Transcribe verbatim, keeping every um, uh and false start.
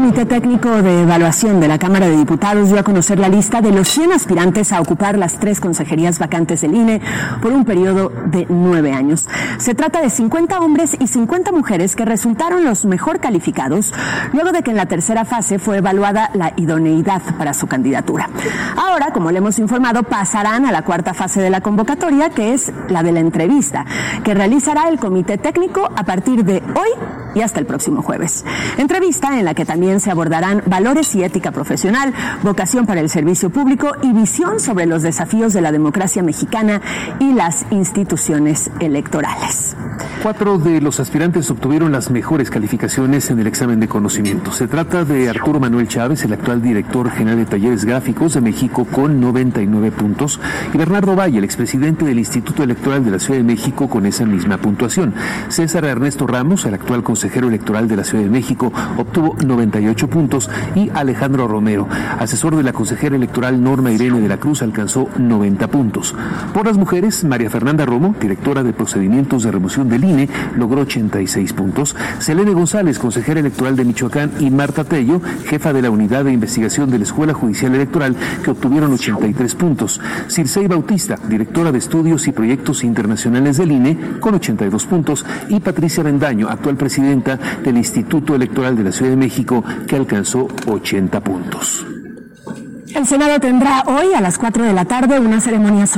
Comité Técnico de Evaluación de la Cámara de Diputados dio a conocer la lista de los cien aspirantes a ocupar las tres consejerías vacantes del I N E por un periodo de nueve años. Se trata de cincuenta hombres y cincuenta mujeres que resultaron los mejor calificados luego de que en la tercera fase fue evaluada la idoneidad para su candidatura. Ahora, como le hemos informado, pasarán a la cuarta fase de la convocatoria, que es la de la entrevista, que realizará el Comité Técnico a partir de hoy y hasta el próximo jueves. Entrevista en la que también se abordarán valores y ética profesional, vocación para el servicio público y visión sobre los desafíos de la democracia mexicana y las instituciones electorales. Cuatro de los aspirantes obtuvieron las mejores calificaciones en el examen de conocimiento. Se trata de Arturo Manuel Chávez, el actual director general de Talleres Gráficos de México, con noventa y nueve puntos, y Bernardo Valle, el expresidente del Instituto Electoral de la Ciudad de México, con esa misma puntuación. César Ernesto Ramos, el actual consejero electoral de la Ciudad de México, obtuvo noventa y ocho puntos, y Alejandro Romero, asesor de la consejera electoral Norma Irene de la Cruz, alcanzó noventa puntos. Por las mujeres, María Fernanda Romo, directora de procedimientos de remoción del I N E, logró ochenta y seis puntos. Selene González, consejera electoral de Michoacán, y Marta Tello, jefa de la unidad de investigación de la Escuela Judicial Electoral, que obtuvieron ochenta y tres puntos. Circei Bautista, directora de estudios y proyectos internacionales del I N E, con ochenta y dos puntos, y Patricia Bendaño, actual presidenta del Instituto Electoral de la Ciudad de México, que alcanzó ochenta puntos. El Senado tendrá hoy a las cuatro de la tarde una ceremonia